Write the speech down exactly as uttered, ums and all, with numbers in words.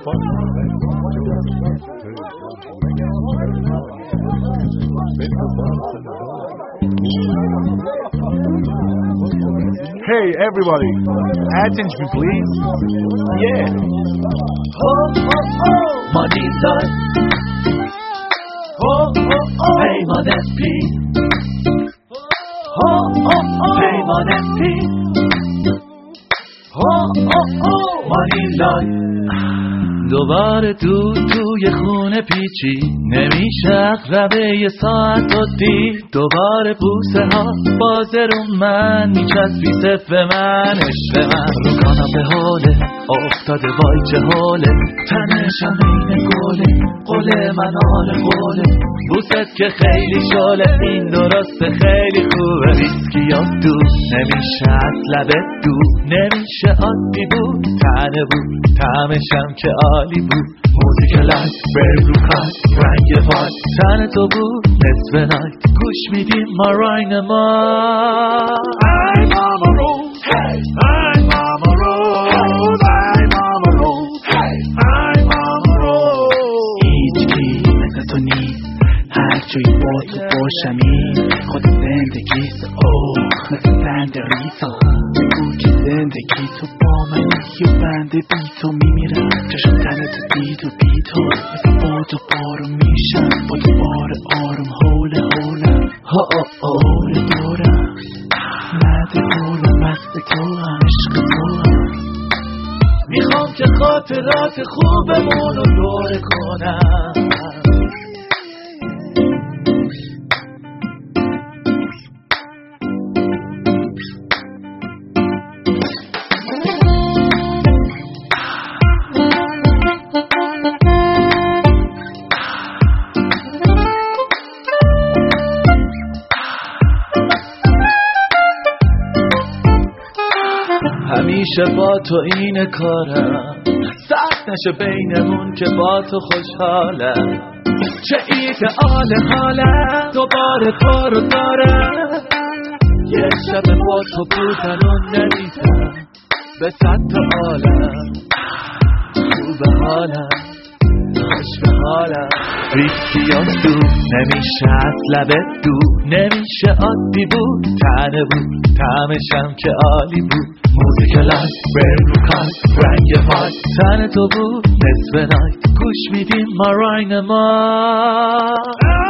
Hey everybody, attention please. Yeah. Ho ho ho, Manila. Ho ho ho, hey Manepi. Ho ho ho, hey Manepi. Ho ho ho, Manila. دوباره تو توی خونه پیچی نمیشه اقربه یه ساعت و دید دوباره بوسه ها بازه رو من میچسبی صف من عشق من رو کاناپه حاله افتاده وای چه حاله تنشم این گله قله من آره قله بوست که خیلی شاله این درسته خیلی خوبه ویسکی یا دو نمیشه از لبه دو نمیشه عادی بود تنه بود طعمشم که عالی بود موزیک لایت بریم رو کات رنگ وای تن تو بود نصف نایت گوش میدیم ما راین ما ای ماما روز ای ماما روز ای ماما روز ای ماما روز هیچ کی مثل تو نیست هر جایی با تو باشمی خود زندگیست اوه مثل سند ریسا بگو که زندگی تو با منی و بنده بی تو میمیرم چشم تنت بی تو بی تو مثل باد و بارم میشم با تو بار آروم حوله حولم ها حوله دورم مده حولم مست تو هم عشق تو هم میخوام که خاطرات خوبمون رو دوره کنم همیشه با تو این کارم سخت نشه بینمون که با تو خوشحالم چه ایدئال حالم دوباره تو رو دارم یه شب با تو بودن و ندیدم به صد تا عالم خوب حالم خوش به حالم ریسکی یا دو نمیشه از لبه دو نمیشه عادی بود تنه بود طعمشم که عالی بود موزیک لایت بریم رو کات رنگ وای تن تو بود نصف نایت گوش میدیم ما راین ما